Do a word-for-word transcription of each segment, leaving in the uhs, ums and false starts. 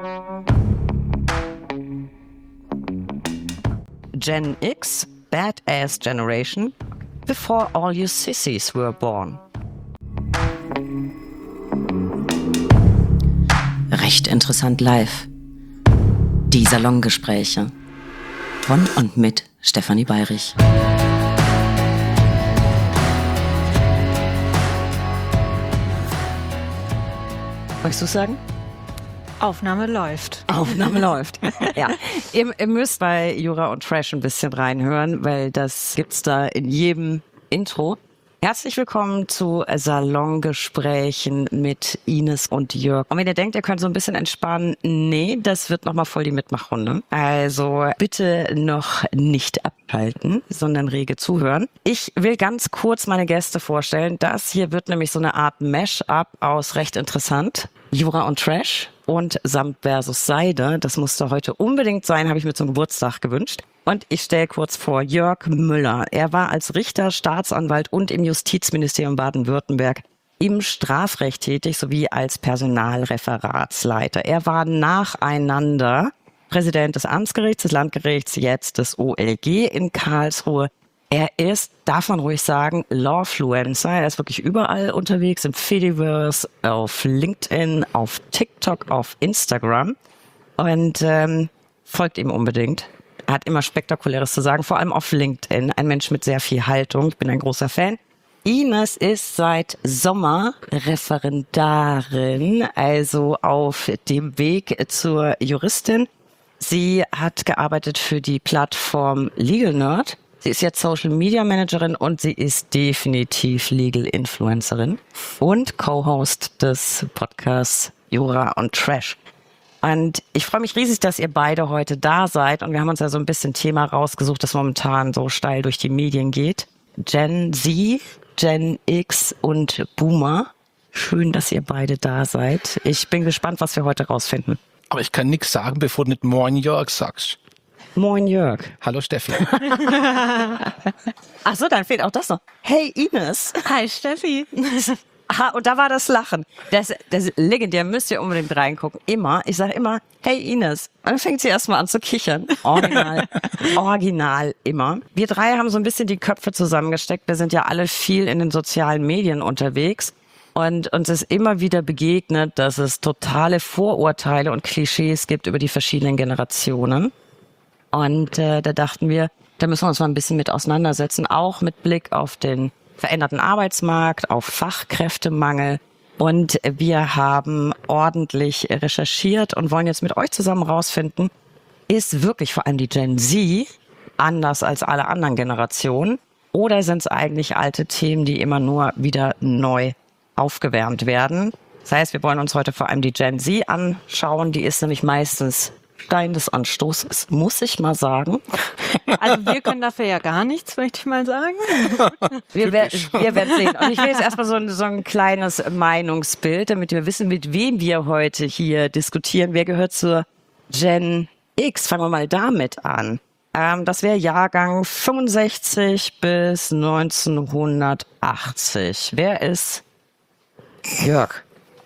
Gen X, Badass Generation, before all you sissies were born. Recht interessant live. Die Salongespräche. Von und mit Stefanie Bayrich. Möchtest du sagen? Aufnahme läuft. Aufnahme läuft. Ja, ihr, ihr müsst bei Jura und Trash ein bisschen reinhören, weil das gibt's da in jedem Intro. Herzlich willkommen zu Salongesprächen mit Ines und Jörg. Und wenn ihr denkt, ihr könnt so ein bisschen entspannen, nee, das wird nochmal voll die Mitmachrunde. Also bitte noch nicht abschalten, sondern rege zuhören. Ich will ganz kurz meine Gäste vorstellen. Das hier wird nämlich so eine Art Mash-up aus recht interessant. Jura und Trash und Samt versus Seide. Das musste heute unbedingt sein, habe ich mir zum Geburtstag gewünscht. Und ich stelle kurz vor Jörg Müller. Er war als Richter, Staatsanwalt und im Justizministerium Baden-Württemberg im Strafrecht tätig, sowie als Personalreferatsleiter. Er war nacheinander Präsident des Amtsgerichts, des Landgerichts, jetzt des O L G in Karlsruhe. Er ist, darf man ruhig sagen, Lawfluencer. Er ist wirklich überall unterwegs, im Fediverse, auf LinkedIn, auf TikTok, auf Instagram. Und ähm, folgt ihm unbedingt. Er hat immer Spektakuläres zu sagen, vor allem auf LinkedIn. Ein Mensch mit sehr viel Haltung. Ich bin ein großer Fan. Ines ist seit Sommer Referendarin, also auf dem Weg zur Juristin. Sie hat gearbeitet für die Plattform Legal Nerd. Sie ist jetzt Social Media Managerin und sie ist definitiv Legal Influencerin und Co-Host des Podcasts Jura und Trash. Und ich freue mich riesig, dass ihr beide heute da seid. Und wir haben uns ja so ein bisschen Thema rausgesucht, das momentan so steil durch die Medien geht. Gen Z, Gen X und Boomer. Schön, dass ihr beide da seid. Ich bin gespannt, was wir heute rausfinden. Aber ich kann nichts sagen, bevor du nicht Moin Jörg sagst. Moin Jörg. Hallo Steffi. Ach so, dann fehlt auch das noch. Hey Ines. Hi Steffi. Aha, und da war das Lachen. Das, das legendär, müsst ihr unbedingt reingucken. Immer. Ich sage immer, hey Ines. Und dann fängt sie erstmal an zu kichern. Original. Original immer. Wir drei haben so ein bisschen die Köpfe zusammengesteckt. Wir sind ja alle viel in den sozialen Medien unterwegs. Und uns ist immer wieder begegnet, dass es totale Vorurteile und Klischees gibt über die verschiedenen Generationen. Und äh, da dachten wir, da müssen wir uns mal ein bisschen mit auseinandersetzen, auch mit Blick auf den veränderten Arbeitsmarkt, auf Fachkräftemangel. Und wir haben ordentlich recherchiert und wollen jetzt mit euch zusammen rausfinden, ist wirklich vor allem die Gen Z anders als alle anderen Generationen oder sind es eigentlich alte Themen, die immer nur wieder neu aufgewärmt werden? Das heißt, wir wollen uns heute vor allem die Gen Z anschauen. Die ist nämlich meistens Stein des Anstoßes, muss ich mal sagen. Also wir können dafür ja gar nichts, möchte ich mal sagen. Wir, wer, wir werden sehen. Und ich will jetzt erstmal so ein, so ein kleines Meinungsbild, damit wir wissen, mit wem wir heute hier diskutieren. Wer gehört zur Gen X? Fangen wir mal damit an. Ähm, das wäre Jahrgang fünfundsechzig bis neunzehnhundertachtzig. Wer ist Jörg?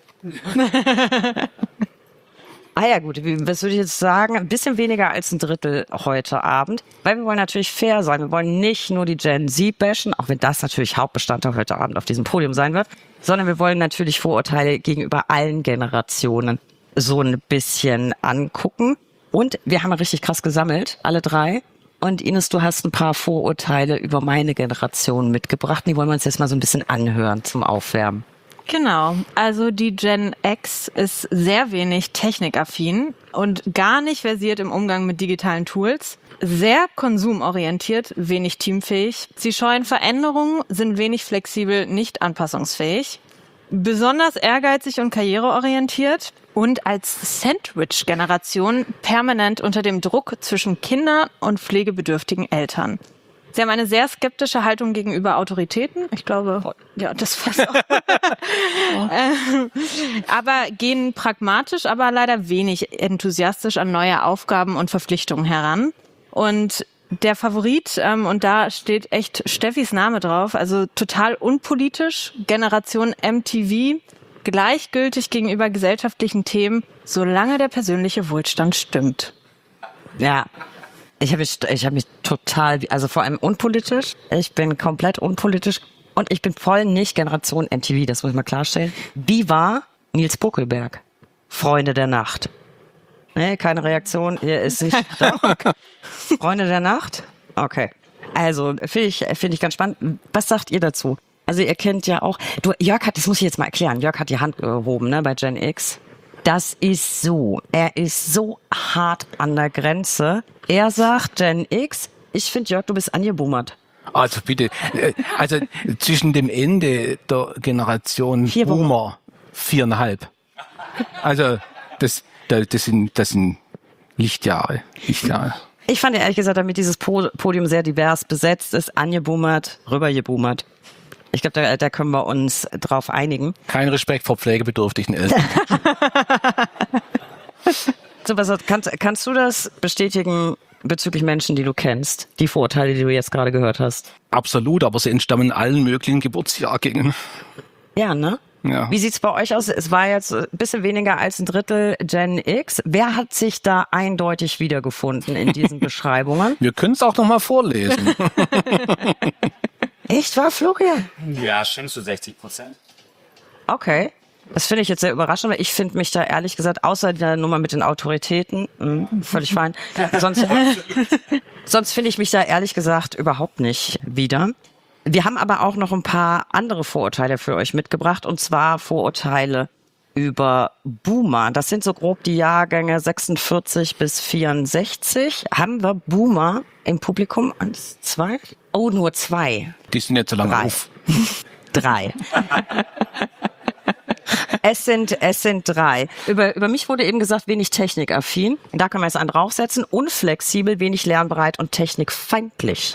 Ah ja gut, was würde ich jetzt sagen? Ein bisschen weniger als ein Drittel heute Abend. Weil wir wollen natürlich fair sein. Wir wollen nicht nur die Gen Z bashen, auch wenn das natürlich Hauptbestandteil heute Abend auf diesem Podium sein wird, sondern wir wollen natürlich Vorurteile gegenüber allen Generationen so ein bisschen angucken. Und wir haben richtig krass gesammelt, alle drei. Und Ines, du hast ein paar Vorurteile über meine Generation mitgebracht. Die wollen wir uns jetzt mal so ein bisschen anhören zum Aufwärmen. Genau, also die Gen X ist sehr wenig technikaffin und gar nicht versiert im Umgang mit digitalen Tools, sehr konsumorientiert, wenig teamfähig. Sie scheuen Veränderungen, sind wenig flexibel, nicht anpassungsfähig, besonders ehrgeizig und karriereorientiert und als Sandwich-Generation permanent unter dem Druck zwischen Kindern und pflegebedürftigen Eltern. Sie haben eine sehr skeptische Haltung gegenüber Autoritäten. Ich glaube, ja, das passt auch. ähm, aber gehen pragmatisch, aber leider wenig enthusiastisch an neue Aufgaben und Verpflichtungen heran. Und der Favorit, ähm, und da steht echt Steffis Name drauf, also total unpolitisch, Generation M T V, gleichgültig gegenüber gesellschaftlichen Themen, solange der persönliche Wohlstand stimmt. Ja, ich habe mich, ich hab mich total, also vor allem unpolitisch. Ich bin komplett unpolitisch und ich bin voll nicht Generation M T V, das muss ich mal klarstellen. Wie war Nils Buckelberg? Freunde der Nacht. Nee, keine Reaktion, hier ist nicht. Freunde der Nacht? Okay. Also, finde ich, finde ich ganz spannend. Was sagt ihr dazu? Also, ihr kennt ja auch, du, Jörg hat, das muss ich jetzt mal erklären, Jörg hat die Hand gehoben, ne, bei Gen X. Das ist so, er ist so hart an der Grenze. Er sagt Gen X, ich finde, Jörg, du bist angebummert. Also bitte, also zwischen dem Ende der Generation Vier Boomer, viereinhalb. Also, das, das sind, das sind Lichtjahre, Lichtjahre. Ich fand ja ehrlich gesagt, damit dieses Podium sehr divers besetzt ist, angebummert, rübergebummert. Ich glaube, da, da können wir uns drauf einigen. Kein Respekt vor pflegebedürftigen Eltern. So, was kannst, kannst du das bestätigen bezüglich Menschen, die du kennst? Die Vorurteile, die du jetzt gerade gehört hast? Absolut, aber sie entstammen allen möglichen Geburtsjahrgängen. Ja, ne? Ja. Wie sieht's bei euch aus? Es war jetzt ein bisschen weniger als ein Drittel Gen X. Wer hat sich da eindeutig wiedergefunden in diesen Beschreibungen? Wir können es auch noch mal vorlesen. Echt, war Florian? Ja, schon zu sechzig Prozent. Okay. Das finde ich jetzt sehr überraschend, weil ich finde mich da ehrlich gesagt, außer der Nummer mit den Autoritäten, mh, völlig fein. Sonst, sonst finde ich mich da ehrlich gesagt überhaupt nicht wieder. Wir haben aber auch noch ein paar andere Vorurteile für euch mitgebracht, und zwar Vorurteile über Boomer. Das sind so grob die Jahrgänge sechsundvierzig bis vierundsechzig. Haben wir Boomer im Publikum? Eins, zwei? Oh, nur zwei. Die sind jetzt so lange Drei. auf. Drei. Es sind, es sind drei. Über, über mich wurde eben gesagt, wenig technikaffin. Da können wir jetzt einen draufsetzen. Unflexibel, wenig lernbereit und technikfeindlich.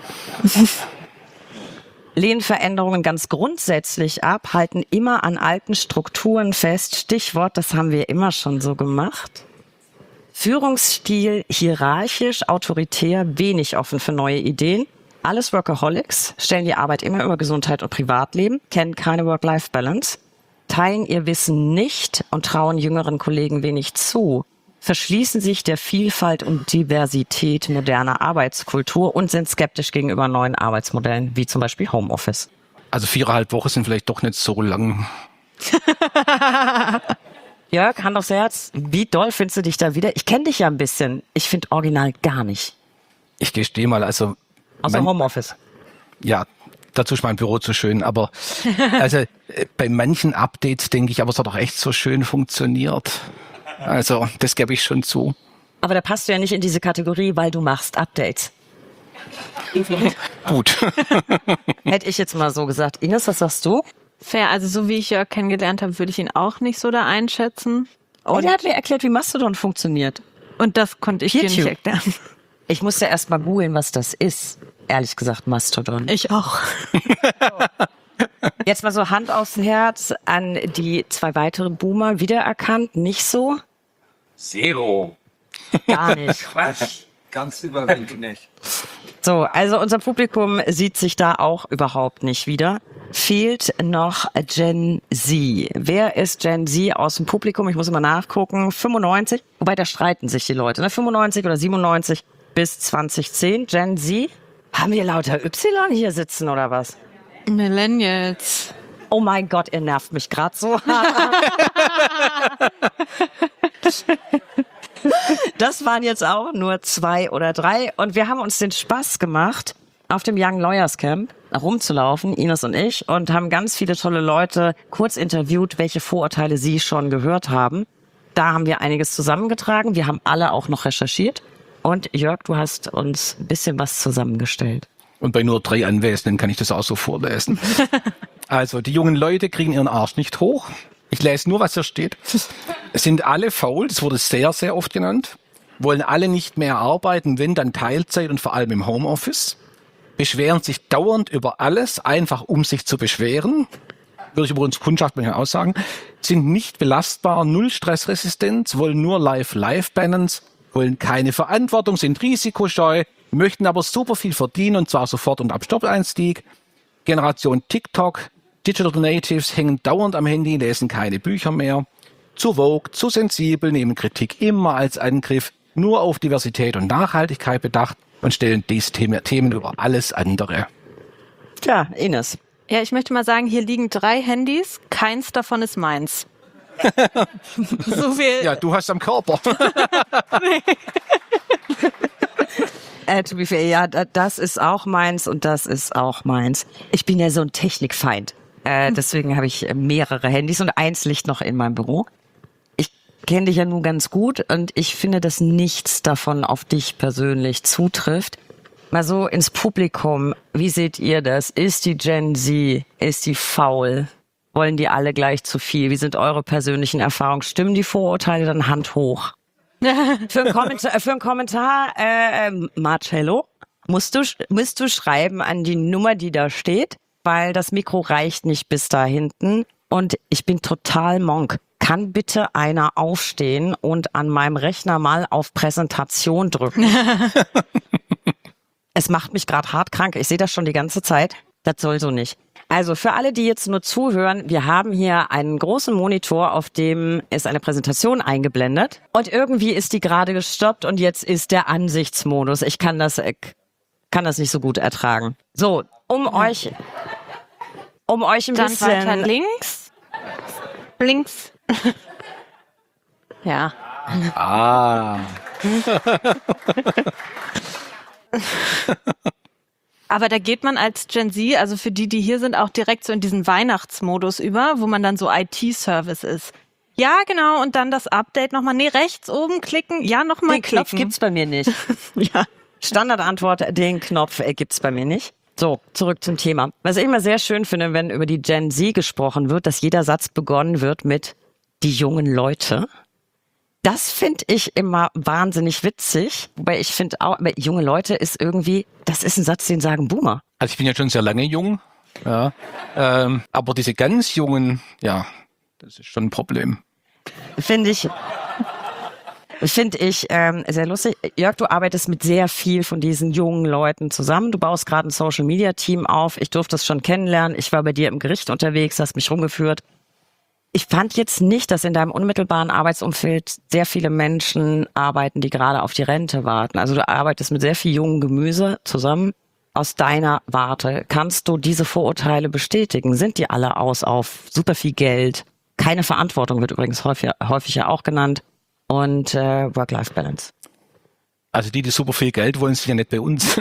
Lehnen Veränderungen ganz grundsätzlich ab, halten immer an alten Strukturen fest. Stichwort, das haben wir immer schon so gemacht. Führungsstil hierarchisch, autoritär, wenig offen für neue Ideen. Alles Workaholics, stellen die Arbeit immer über Gesundheit und Privatleben, kennen keine Work-Life-Balance, teilen ihr Wissen nicht und trauen jüngeren Kollegen wenig zu, verschließen sich der Vielfalt und Diversität moderner Arbeitskultur und sind skeptisch gegenüber neuen Arbeitsmodellen, wie zum Beispiel Homeoffice. Also viereinhalb Wochen sind vielleicht doch nicht so lang. Jörg, Hand aufs Herz, wie doll findest du dich da wieder? Ich kenne dich ja ein bisschen. Ich finde original gar nicht. Ich gestehe mal, also... Außer mein, Homeoffice. Ja, dazu ist mein Büro zu schön, aber also äh, bei manchen Updates denke ich, aber es hat doch echt so schön funktioniert. Also, das gebe ich schon zu. Aber da passt du ja nicht in diese Kategorie, weil du machst Updates. Gut. Hätte ich jetzt mal so gesagt. Ines, was sagst du? Fair, also so wie ich Jörg kennengelernt habe, würde ich ihn auch nicht so da einschätzen. Oh, Und, der hat mir erklärt, wie Mastodon funktioniert. und das konnte ich dir nicht YouTube. erklären. Ich musste erst mal googeln, was das ist. Ehrlich gesagt, Mastodon. Ich auch. Jetzt mal so Hand aufs Herz an die zwei weiteren Boomer. Wiedererkannt? Nicht so? Zero. Gar nicht. Quatsch. Ganz überwiegend nicht. So, also unser Publikum sieht sich da auch überhaupt nicht wieder. Fehlt noch Gen Z. Wer ist Gen Z aus dem Publikum? Ich muss immer nachgucken. fünfundneunzig. Wobei, da streiten sich die Leute. Ne? fünfundneunzig oder siebenundneunzig bis zwanzig zehn. Gen Z. Haben wir lauter Y hier sitzen oder was? Millennials. Oh mein Gott, ihr nervt mich gerade so hart. Das waren jetzt auch nur zwei oder drei. Und wir haben uns den Spaß gemacht, auf dem Young Lawyers Camp rumzulaufen, Ines und ich, und haben ganz viele tolle Leute kurz interviewt, welche Vorurteile sie schon gehört haben. Da haben wir einiges zusammengetragen. Wir haben alle auch noch recherchiert. Und Jörg, du hast uns ein bisschen was zusammengestellt. Und bei nur drei Anwesenden kann ich das auch so vorlesen. Also, die jungen Leute kriegen ihren Arsch nicht hoch. Ich lese nur, was hier steht. Es sind alle faul, das wurde sehr, sehr oft genannt. Wollen alle nicht mehr arbeiten, wenn dann Teilzeit und vor allem im Homeoffice. Beschweren sich dauernd über alles, einfach um sich zu beschweren. Würde ich über uns Kundschaft mal aussagen. Sind nicht belastbar, null Stressresistenz, wollen nur Life-Life-Balance, wollen keine Verantwortung, sind risikoscheu, möchten aber super viel verdienen und zwar sofort und ab Stoppeinstieg. Generation TikTok, Digital Natives hängen dauernd am Handy, lesen keine Bücher mehr. Zu vogue, zu sensibel, nehmen Kritik immer als Angriff, nur auf Diversität und Nachhaltigkeit bedacht und stellen diese Themen über alles andere. Tja, Ines. Ja, ich möchte mal sagen, hier liegen drei Handys, keins davon ist meins. So viel. Ja, du hast am Körper. Äh, to be fair, ja, das ist auch meins und das ist auch meins. Ich bin ja so ein Technikfeind. Äh, deswegen habe ich mehrere Handys und eins liegt noch in meinem Büro. Ich kenne dich ja nun ganz gut und ich finde, dass nichts davon auf dich persönlich zutrifft. Mal so ins Publikum, wie seht ihr das? Ist die Gen Z, ist die faul? Wollen die alle gleich zu viel? Wie sind eure persönlichen Erfahrungen? Stimmen die Vorurteile dann Hand hoch? Für einen Kommentar, für einen Kommentar äh, Marcello, musst du, musst du schreiben an die Nummer, die da steht, weil das Mikro reicht nicht bis da hinten und ich bin total Monk. Kann bitte einer aufstehen und an meinem Rechner mal auf Präsentation drücken? Es macht mich gerade hart krank. Ich sehe das schon die ganze Zeit. Das soll so nicht. Also für alle, die jetzt nur zuhören, wir haben hier einen großen Monitor, auf dem ist eine Präsentation eingeblendet. Und irgendwie ist die gerade gestoppt und jetzt ist der Ansichtsmodus. Ich kann das, ich kann das nicht so gut ertragen. So, um mhm. euch, um euch ein Dann bisschen... weiter links. Links. Ja. Ah. Aber da geht man als Gen Z, also für die, die hier sind, auch direkt so in diesen Weihnachtsmodus über, wo man dann so I T-Service ist. Ja, genau, und dann das Update nochmal. Nee, rechts oben klicken, ja, nochmal klicken. Den Knopf gibt's bei mir nicht. Ja. Standardantwort, den Knopf äh, gibt's bei mir nicht. So, zurück zum Thema. Was ich immer sehr schön finde, wenn über die Gen Z gesprochen wird, dass jeder Satz begonnen wird mit die jungen Leute. Das finde ich immer wahnsinnig witzig. Wobei ich finde auch, junge Leute ist irgendwie, das ist ein Satz, den sagen Boomer. Also ich bin ja schon sehr lange jung, ja, ähm, aber diese ganz Jungen, ja, das ist schon ein Problem. Finde ich, finde ich ähm, sehr lustig. Jörg, du arbeitest mit sehr viel von diesen jungen Leuten zusammen. Du baust gerade ein Social-Media-Team auf. Ich durfte es schon kennenlernen. Ich war bei dir im Gericht unterwegs, hast mich rumgeführt. Ich fand jetzt nicht, dass in deinem unmittelbaren Arbeitsumfeld sehr viele Menschen arbeiten, die gerade auf die Rente warten. Also du arbeitest mit sehr viel jungem Gemüse zusammen. Aus deiner Warte, kannst du diese Vorurteile bestätigen? Sind die alle aus auf super viel Geld? Keine Verantwortung wird übrigens häufig, häufig ja auch genannt. Und äh, Work-Life-Balance. Also die, die super viel Geld wollen, sind ja nicht bei uns.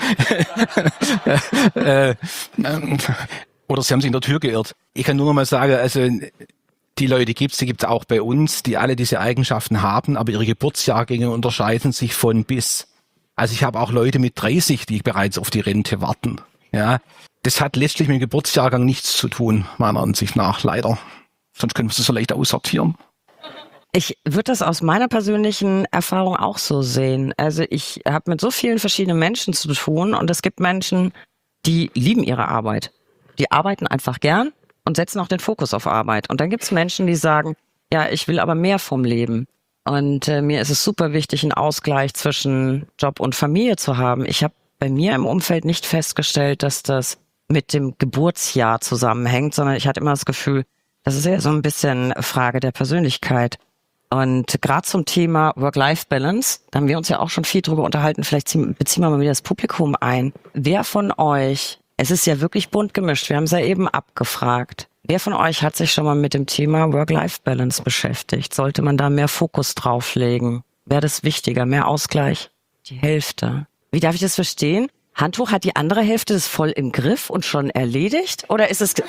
äh, äh, oder sie haben sich in der Tür geirrt. Ich kann nur noch mal sagen, also die Leute gibt's, die gibt's auch bei uns, die alle diese Eigenschaften haben, aber ihre Geburtsjahrgänge unterscheiden sich von bis. Also ich habe auch Leute mit dreißig, die bereits auf die Rente warten. Ja, das hat letztlich mit dem Geburtsjahrgang nichts zu tun, meiner Ansicht nach, leider. Sonst können wir es so leicht aussortieren. Ich würde das aus meiner persönlichen Erfahrung auch so sehen. Also ich habe mit so vielen verschiedenen Menschen zu tun und es gibt Menschen, die lieben ihre Arbeit. Die arbeiten einfach gern und setzen auch den Fokus auf Arbeit. Und dann gibt es Menschen, die sagen, ja, ich will aber mehr vom Leben. Und äh, mir ist es super wichtig, einen Ausgleich zwischen Job und Familie zu haben. Ich habe bei mir im Umfeld nicht festgestellt, dass das mit dem Geburtsjahr zusammenhängt, sondern ich hatte immer das Gefühl, das ist ja so ein bisschen Frage der Persönlichkeit. Und gerade zum Thema Work-Life-Balance, da haben wir uns ja auch schon viel drüber unterhalten, vielleicht ziehen, beziehen wir mal wieder das Publikum ein. Wer von euch, es ist ja wirklich bunt gemischt, wir haben es ja eben abgefragt, wer von euch hat sich schon mal mit dem Thema Work-Life-Balance beschäftigt? Sollte man da mehr Fokus drauflegen? Wäre das wichtiger, mehr Ausgleich? Die Hälfte. Wie darf ich das verstehen? Handtuch hat die andere Hälfte das voll im Griff und schon erledigt? Oder ist es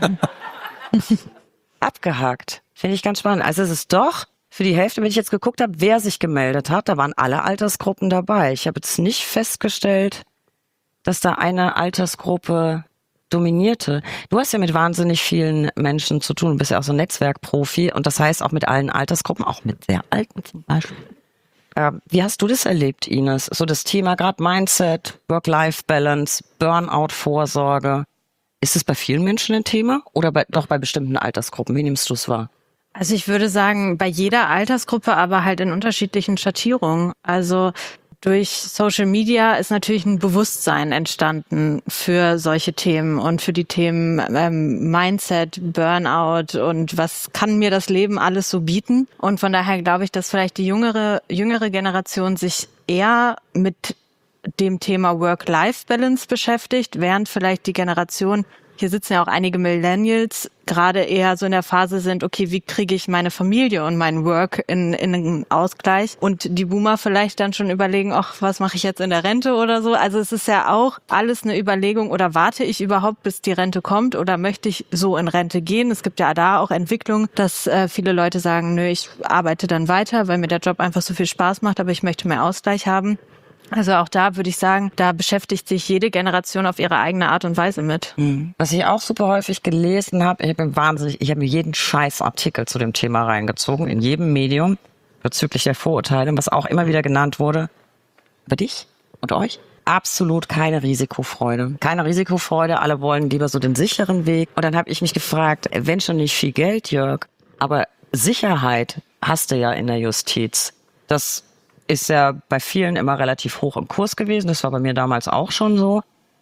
abgehakt? Finde ich ganz spannend. Also es ist doch für die Hälfte, wenn ich jetzt geguckt habe, wer sich gemeldet hat, da waren alle Altersgruppen dabei. Ich habe jetzt nicht festgestellt, dass da eine Altersgruppe dominierte. Du hast ja mit wahnsinnig vielen Menschen zu tun, du bist ja auch so ein Netzwerkprofi und das heißt auch mit allen Altersgruppen, auch mit sehr alten zum Beispiel. Äh, wie hast du das erlebt, Ines? So das Thema gerade Mindset, Work-Life-Balance, Burnout-Vorsorge. Ist es bei vielen Menschen ein Thema oder bei, doch bei bestimmten Altersgruppen? Wie nimmst du es wahr? Also ich würde sagen, bei jeder Altersgruppe, aber halt in unterschiedlichen Schattierungen. Also Durch Social Media ist natürlich ein Bewusstsein entstanden für solche Themen und für die Themen ähm, Mindset, Burnout und was kann mir das Leben alles so bieten. Und von daher glaube ich, dass vielleicht die jüngere, jüngere Generation sich eher mit dem Thema Work-Life-Balance beschäftigt, während vielleicht die Generation, hier sitzen ja auch einige Millennials, gerade eher so in der Phase sind, okay, wie kriege ich meine Familie und mein Work in, in einen Ausgleich? Und die Boomer vielleicht dann schon überlegen, ach, was mache ich jetzt in der Rente oder so? Also es ist ja auch alles eine Überlegung, oder warte ich überhaupt, bis die Rente kommt, oder möchte ich so in Rente gehen? Es gibt ja da auch Entwicklung, dass äh, viele Leute sagen, nö, ich arbeite dann weiter, weil mir der Job einfach so viel Spaß macht, aber ich möchte mehr Ausgleich haben. Also auch da würde ich sagen, da beschäftigt sich jede Generation auf ihre eigene Art und Weise mit. Was ich auch super häufig gelesen habe, ich bin wahnsinnig, ich habe mir jeden scheiß Artikel zu dem Thema reingezogen, in jedem Medium, bezüglich der Vorurteile, was auch immer wieder genannt wurde. Bei dich und euch? Absolut keine Risikofreude. Keine Risikofreude, alle wollen lieber so den sicheren Weg. Und dann habe ich mich gefragt, wenn schon nicht viel Geld, Jörg, aber Sicherheit hast du ja in der Justiz. Das ist ja bei vielen immer relativ hoch im Kurs gewesen. Das war bei mir damals auch schon so.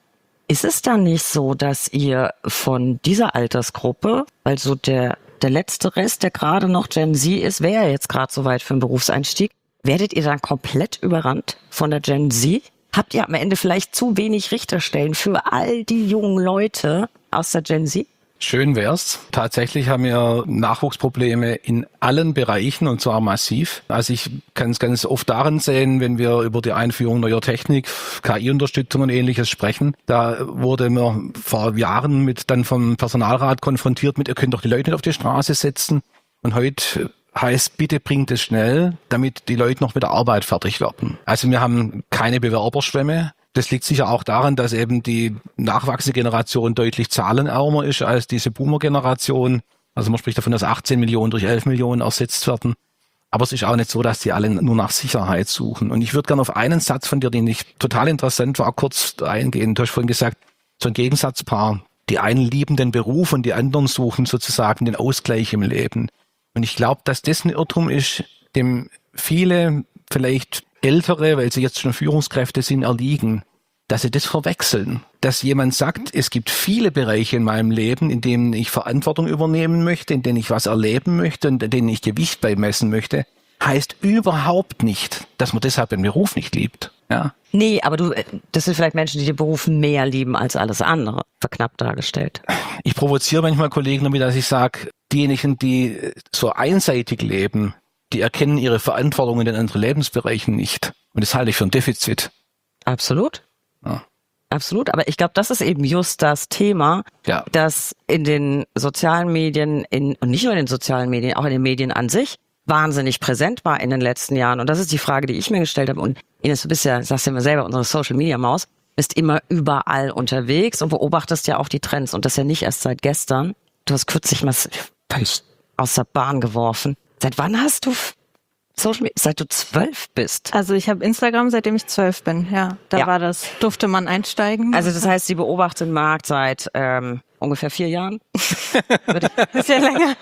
Ist es dann nicht so, dass ihr von dieser Altersgruppe, also der, der letzte Rest, der gerade noch Gen Z ist, wäre ja jetzt gerade soweit für einen Berufseinstieg, werdet ihr dann komplett überrannt von der Gen Z? Habt ihr am Ende vielleicht zu wenig Richterstellen für all die jungen Leute aus der Gen Z? Schön wär's. Tatsächlich haben wir Nachwuchsprobleme in allen Bereichen und zwar massiv. Also ich kann es ganz oft darin sehen, wenn wir über die Einführung neuer Technik, K I-Unterstützung und Ähnliches sprechen. Da wurde mir vor Jahren mit dann vom Personalrat konfrontiert mit, ihr könnt doch die Leute nicht auf die Straße setzen. Und heute heißt, bitte bringt es schnell, damit die Leute noch mit der Arbeit fertig werden. Also wir haben keine Bewerberschwemme. Das liegt sicher auch daran, dass eben die nachwachsende Generation deutlich zahlenärmer ist als diese Boomer-Generation. Also man spricht davon, dass achtzehn Millionen durch elf Millionen ersetzt werden. Aber es ist auch nicht so, dass die alle nur nach Sicherheit suchen. Und ich würde gerne auf einen Satz von dir, den ich total interessant war, kurz eingehen. Du hast vorhin gesagt, so ein Gegensatzpaar. Die einen lieben den Beruf und die anderen suchen sozusagen den Ausgleich im Leben. Und ich glaube, dass das ein Irrtum ist, dem viele vielleicht Ältere, weil sie jetzt schon Führungskräfte sind, erliegen, dass sie das verwechseln. Dass jemand sagt, es gibt viele Bereiche in meinem Leben, in denen ich Verantwortung übernehmen möchte, in denen ich was erleben möchte und in denen ich Gewicht beimessen möchte, heißt überhaupt nicht, dass man deshalb den Beruf nicht liebt. Ja. Nee, aber du, das sind vielleicht Menschen, die den Beruf mehr lieben als alles andere, verknappt dargestellt. Ich provoziere manchmal Kollegen damit, dass ich sage, diejenigen, die so einseitig leben, die erkennen ihre Verantwortung in den anderen Lebensbereichen nicht. Und das halte ich für ein Defizit. Absolut. Ja. Absolut. Aber ich glaube, das ist eben just das Thema, ja. das in den sozialen Medien, in, und nicht nur in den sozialen Medien, auch in den Medien an sich, wahnsinnig präsent war in den letzten Jahren. Und das ist die Frage, die ich mir gestellt habe. Und Ines, du bist ja, sagst ja immer selber, unsere Social-Media-Maus, bist immer überall unterwegs und beobachtest ja auch die Trends. Und das ja nicht erst seit gestern. Du hast kürzlich mal völlig aus der Bahn geworfen. Seit wann hast du Social Media? Seit du zwölf bist? Also ich habe Instagram, seitdem ich zwölf bin. Ja, da ja. war das, durfte man einsteigen. Also das heißt, sie beobachtet den Markt seit ähm, ungefähr vier Jahren. Würde ich, bisschen länger.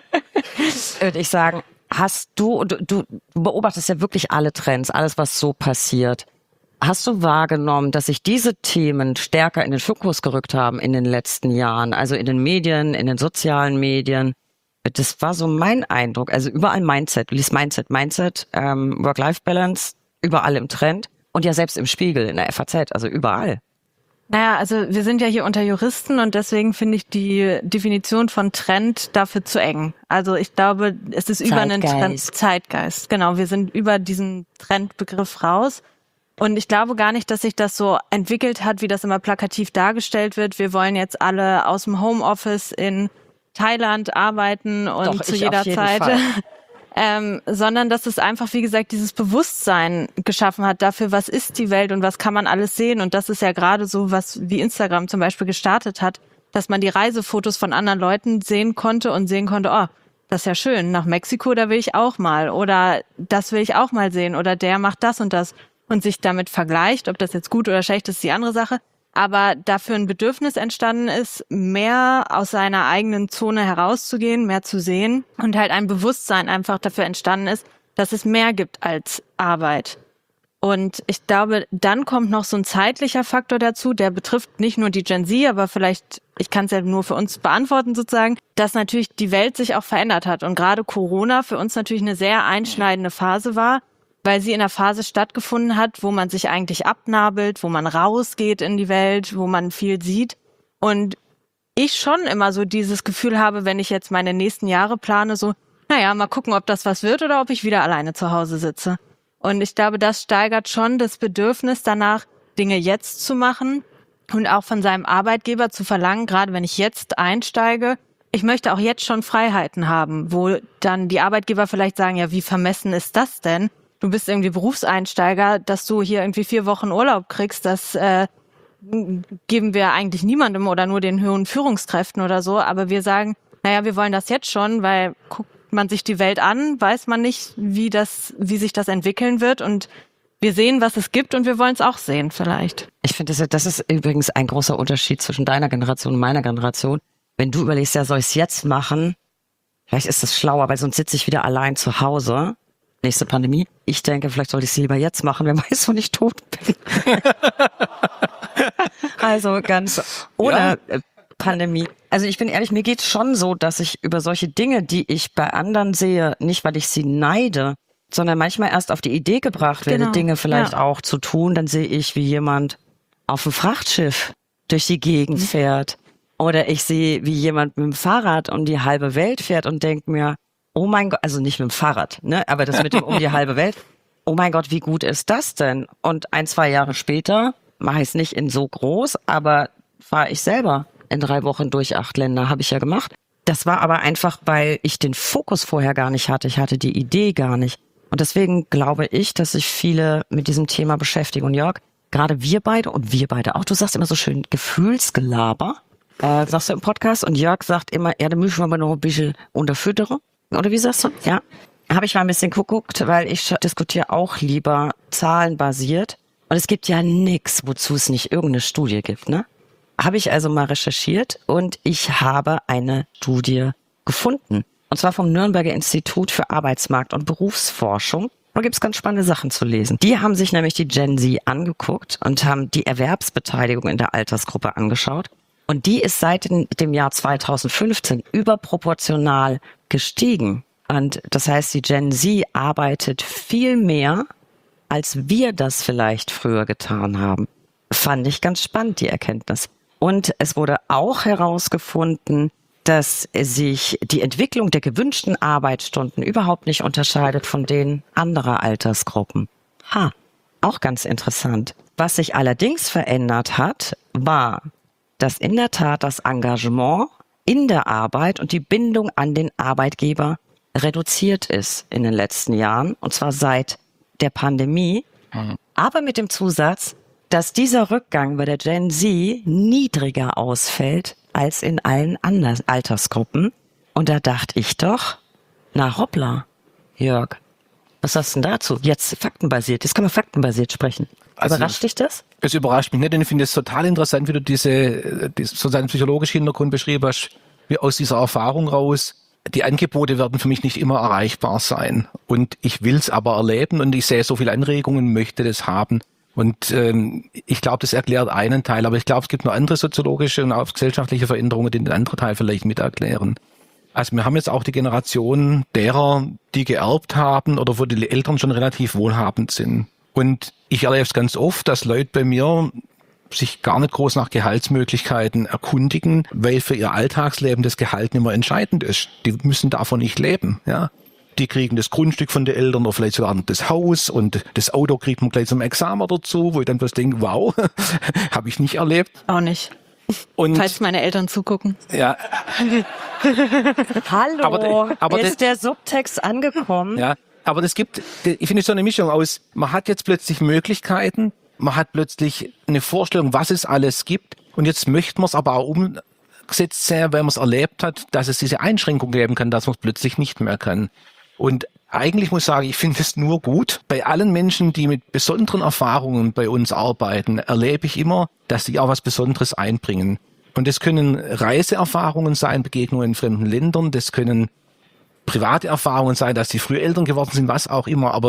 Würde ich sagen, hast du, du, du beobachtest ja wirklich alle Trends, alles, was so passiert. Hast du wahrgenommen, dass sich diese Themen stärker in den Fokus gerückt haben in den letzten Jahren? Also in den Medien, in den sozialen Medien? Das war so mein Eindruck. Also überall Mindset. Du liest Mindset, Mindset, ähm, Work-Life-Balance, überall im Trend. Und ja selbst im Spiegel, in der F A Z, also überall. Naja, also wir sind ja hier unter Juristen und deswegen finde ich die Definition von Trend dafür zu eng. Also ich glaube, es ist über einen Trend, Zeitgeist. Genau, wir sind über diesen Trendbegriff raus. Und ich glaube gar nicht, dass sich das so entwickelt hat, wie das immer plakativ dargestellt wird. Wir wollen jetzt alle aus dem Homeoffice in Thailand arbeiten und Doch, zu jeder Zeit, ähm, sondern dass es einfach, wie gesagt, dieses Bewusstsein geschaffen hat dafür, was ist die Welt und was kann man alles sehen. Und das ist ja gerade so, was wie Instagram zum Beispiel gestartet hat, dass man die Reisefotos von anderen Leuten sehen konnte und sehen konnte, oh, das ist ja schön, nach Mexiko, da will ich auch mal oder das will ich auch mal sehen oder der macht das und das und sich damit vergleicht, ob das jetzt gut oder schlecht ist, ist die andere Sache. Aber dafür ein Bedürfnis entstanden ist, mehr aus seiner eigenen Zone herauszugehen, mehr zu sehen und halt ein Bewusstsein einfach dafür entstanden ist, dass es mehr gibt als Arbeit. Und ich glaube, dann kommt noch so ein zeitlicher Faktor dazu, der betrifft nicht nur die Gen Z, aber vielleicht, ich kann es ja nur für uns beantworten sozusagen, dass natürlich die Welt sich auch verändert hat und gerade Corona für uns natürlich eine sehr einschneidende Phase war, weil sie in einer Phase stattgefunden hat, wo man sich eigentlich abnabelt, wo man rausgeht in die Welt, wo man viel sieht. Und ich schon immer so dieses Gefühl habe, wenn ich jetzt meine nächsten Jahre plane, so, naja, mal gucken, ob das was wird oder ob ich wieder alleine zu Hause sitze. Und ich glaube, das steigert schon das Bedürfnis danach, Dinge jetzt zu machen und auch von seinem Arbeitgeber zu verlangen, gerade wenn ich jetzt einsteige, ich möchte auch jetzt schon Freiheiten haben, wo dann die Arbeitgeber vielleicht sagen, ja, wie vermessen ist das denn? Du bist irgendwie Berufseinsteiger, dass du hier irgendwie vier Wochen Urlaub kriegst, das äh, geben wir eigentlich niemandem oder nur den höheren Führungskräften oder so. Aber wir sagen, naja, wir wollen das jetzt schon, weil guckt man sich die Welt an, weiß man nicht, wie das, wie sich das entwickeln wird. Und wir sehen, was es gibt und wir wollen es auch sehen vielleicht. Ich finde, das, das ist übrigens ein großer Unterschied zwischen deiner Generation und meiner Generation. Wenn du überlegst, ja, soll ich es jetzt machen? Vielleicht ist das schlauer, weil sonst sitze ich wieder allein zu Hause. Nächste Pandemie. Ich denke, vielleicht sollte ich es lieber jetzt machen, wer weiß, wann ich tot bin. Also ganz ohne ja. Pandemie. Also ich bin ehrlich, mir geht's schon so, dass ich über solche Dinge, die ich bei anderen sehe, nicht weil ich sie neide, sondern manchmal erst auf die Idee gebracht werde, genau. Dinge vielleicht ja. auch zu tun. Dann sehe ich, wie jemand auf dem Frachtschiff durch die Gegend mhm. fährt. Oder ich sehe, wie jemand mit dem Fahrrad um die halbe Welt fährt und denke mir, oh mein Gott, also nicht mit dem Fahrrad, ne, aber das mit dem um die halbe Welt. Oh mein Gott, wie gut ist das denn? Und ein, zwei Jahre später, mache ich es nicht in so groß, aber fahre ich selber in drei Wochen durch acht Länder, habe ich ja gemacht. Das war aber einfach, weil ich den Fokus vorher gar nicht hatte. Ich hatte die Idee gar nicht. Und deswegen glaube ich, dass sich viele mit diesem Thema beschäftigen. Und Jörg, gerade wir beide und wir beide auch, du sagst immer so schön Gefühlsgelaber, äh, sagst du im Podcast. Und Jörg sagt immer, ja, da müssen wir aber noch ein bisschen unterfüttern. Oder wie sagst du? Ja. Habe ich mal ein bisschen geguckt, weil ich diskutiere auch lieber zahlenbasiert. Und es gibt ja nix, wozu es nicht irgendeine Studie gibt, ne? Habe ich also mal recherchiert und ich habe eine Studie gefunden. Und zwar vom Nürnberger Institut für Arbeitsmarkt- und Berufsforschung. Da gibt es ganz spannende Sachen zu lesen. Die haben sich nämlich die Gen Z angeguckt und haben die Erwerbsbeteiligung in der Altersgruppe angeschaut. Und die ist seit dem Jahr zweitausendfünfzehn überproportional gestiegen. Und das heißt, die Gen Z arbeitet viel mehr, als wir das vielleicht früher getan haben. Fand ich ganz spannend, die Erkenntnis. Und es wurde auch herausgefunden, dass sich die Entwicklung der gewünschten Arbeitsstunden überhaupt nicht unterscheidet von denen anderer Altersgruppen. Ha, auch ganz interessant. Was sich allerdings verändert hat, war, dass in der Tat das Engagement in der Arbeit und die Bindung an den Arbeitgeber reduziert ist in den letzten Jahren, und zwar seit der Pandemie, mhm. aber mit dem Zusatz, dass dieser Rückgang bei der Gen Z niedriger ausfällt als in allen anderen Altersgruppen. Und da dachte ich doch, na hoppla, Jörg, was hast du denn dazu? Jetzt faktenbasiert, jetzt können wir faktenbasiert sprechen. Also überrascht dich das? Es überrascht mich nicht, denn ich finde es total interessant, wie du diese, diese so seinen psychologischen Hintergrund beschrieben hast, wie aus dieser Erfahrung raus. Die Angebote werden für mich nicht immer erreichbar sein. Und ich will es aber erleben und ich sehe so viele Anregungen, möchte das haben. Und ähm, ich glaube, das erklärt einen Teil, aber ich glaube, es gibt noch andere soziologische und auch gesellschaftliche Veränderungen, die den anderen Teil vielleicht mit erklären. Also wir haben jetzt auch die Generation derer, die geerbt haben oder wo die Eltern schon relativ wohlhabend sind. Und ich erlebe es ganz oft, dass Leute bei mir sich gar nicht groß nach Gehaltsmöglichkeiten erkundigen, weil für ihr Alltagsleben das Gehalt nicht mehr entscheidend ist. Die müssen davon nicht leben, ja. Die kriegen das Grundstück von den Eltern oder vielleicht sogar das Haus und das Auto kriegt man gleich zum Examen dazu, wo ich dann bloß denke, wow, habe ich nicht erlebt. Auch nicht. Und falls meine Eltern zugucken. Ja. Hallo, aber, aber ist der Subtext angekommen? Ja, aber das gibt, ich finde so eine Mischung aus, man hat jetzt plötzlich Möglichkeiten, man hat plötzlich eine Vorstellung, was es alles gibt und jetzt möchte man es aber auch umgesetzt sehen, weil man es erlebt hat, dass es diese Einschränkung geben kann, dass man es plötzlich nicht mehr kann. Und eigentlich muss ich sagen, ich finde es nur gut. Bei allen Menschen, die mit besonderen Erfahrungen bei uns arbeiten, erlebe ich immer, dass sie auch was Besonderes einbringen. Und das können Reiseerfahrungen sein, Begegnungen in fremden Ländern, das können private Erfahrungen sein, dass sie früh Eltern geworden sind, was auch immer. Aber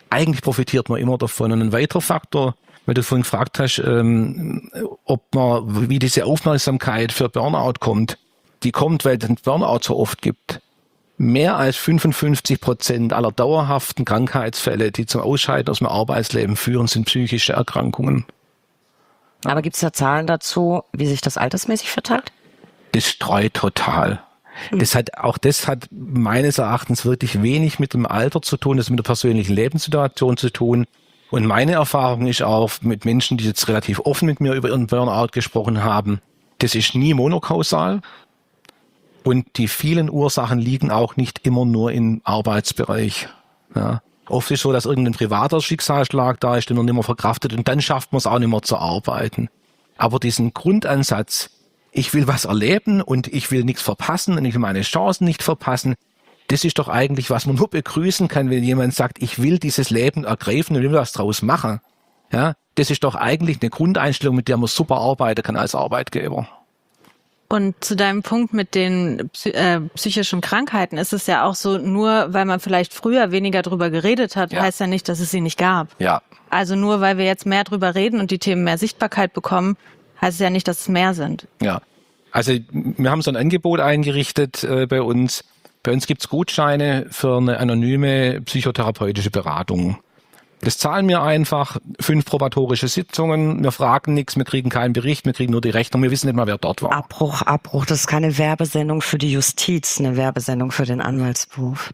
eigentlich profitiert man immer davon. Und ein weiterer Faktor, weil du vorhin gefragt hast, ähm, ob man, wie diese Aufmerksamkeit für Burnout kommt, die kommt, weil es den Burnout so oft gibt. Mehr als fünfundfünfzig Prozent aller dauerhaften Krankheitsfälle, die zum Ausscheiden aus dem Arbeitsleben führen, sind psychische Erkrankungen. Aber gibt es da Zahlen dazu, wie sich das altersmäßig verteilt? Das streut total. Das hat, auch das hat meines Erachtens wirklich wenig mit dem Alter zu tun, das hat mit der persönlichen Lebenssituation zu tun. Und meine Erfahrung ist auch mit Menschen, die jetzt relativ offen mit mir über ihren Burnout gesprochen haben, das ist nie monokausal. Und die vielen Ursachen liegen auch nicht immer nur im Arbeitsbereich. Ja. Oft ist es so, dass irgendein privater Schicksalsschlag da ist, den man nicht mehr verkraftet und dann schafft man es auch nicht mehr zu arbeiten. Aber diesen Grundansatz, ich will was erleben und ich will nichts verpassen und ich will meine Chancen nicht verpassen, das ist doch eigentlich, was man nur begrüßen kann, wenn jemand sagt, ich will dieses Leben ergreifen und will was draus machen. Ja, das ist doch eigentlich eine Grundeinstellung, mit der man super arbeiten kann als Arbeitgeber. Und zu deinem Punkt mit den psy- äh, psychischen Krankheiten ist es ja auch so, nur weil man vielleicht früher weniger drüber geredet hat, Ja. heißt ja nicht, dass es sie nicht gab. Ja. Also nur weil wir jetzt mehr drüber reden und die Themen mehr Sichtbarkeit bekommen, heißt es ja nicht, dass es mehr sind. Ja, also wir haben so ein Angebot eingerichtet äh, bei uns. Bei uns gibt's Gutscheine für eine anonyme psychotherapeutische Beratung. Das zahlen wir einfach, fünf probatorische Sitzungen, wir fragen nichts, wir kriegen keinen Bericht, wir kriegen nur die Rechnung, wir wissen nicht mal, wer dort war. Abbruch, Abbruch, das ist keine Werbesendung für die Justiz, eine Werbesendung für den Anwaltsberuf.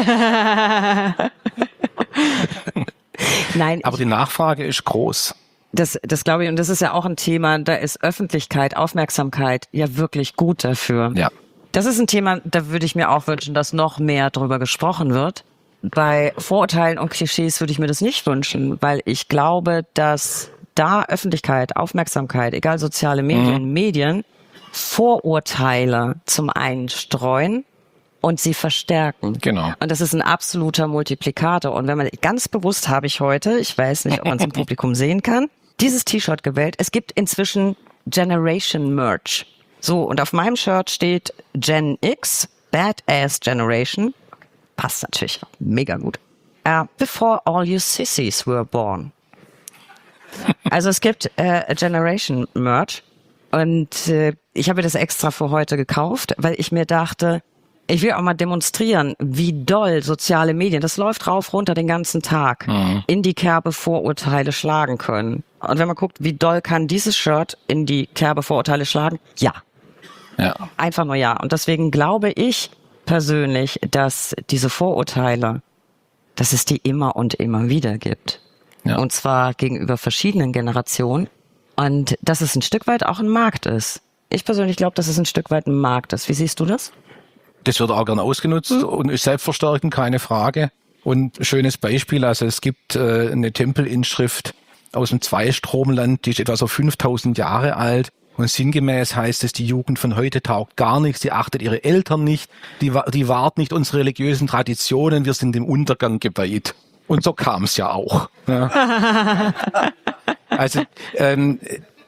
Nein, Aber die Nachfrage ist groß. das, das glaube ich, und das ist ja auch ein Thema, da ist Öffentlichkeit, Aufmerksamkeit ja wirklich gut dafür. Ja. Das ist ein Thema, da würde ich mir auch wünschen, dass noch mehr drüber gesprochen wird. Bei Vorurteilen und Klischees würde ich mir das nicht wünschen, weil ich glaube, dass da Öffentlichkeit, Aufmerksamkeit, egal soziale Medien, mhm. Medien, Vorurteile zum einen streuen und sie verstärken. Genau. Und das ist ein absoluter Multiplikator. Und wenn man ganz bewusst habe ich heute, ich weiß nicht, ob man es im Publikum sehen kann, dieses T-Shirt gewählt. Es gibt inzwischen Generation Merch. So, und auf meinem Shirt steht Gen X, Badass Generation. Passt natürlich mega gut. Uh, before all you sissies were born. Also es gibt äh, Generation Merch und äh, ich habe mir das extra für heute gekauft, weil ich mir dachte, ich will auch mal demonstrieren, wie doll soziale Medien, das läuft rauf, runter den ganzen Tag, mhm. in die Kerbe Vorurteile schlagen können. Und wenn man guckt, wie doll kann dieses Shirt in die Kerbe Vorurteile schlagen? Ja. Ja. Einfach nur ja. Und deswegen glaube ich persönlich, dass diese Vorurteile, dass es die immer und immer wieder gibt. Ja. Und zwar gegenüber verschiedenen Generationen. Und dass es ein Stück weit auch ein Markt ist. Ich persönlich glaube, dass es ein Stück weit ein Markt ist. Wie siehst du das? Das wird auch gerne ausgenutzt mhm. und ist selbstverstärkend, keine Frage. Und ein schönes Beispiel, also es gibt äh, eine Tempelinschrift aus dem Zweistromland, die ist etwa so fünftausend Jahre alt. Und sinngemäß heißt es, die Jugend von heute taugt gar nichts, sie achtet ihre Eltern nicht, die, die wahrt nicht unsere religiösen Traditionen, wir sind dem Untergang geweiht. Und so kam es ja auch. Ja. Also ähm,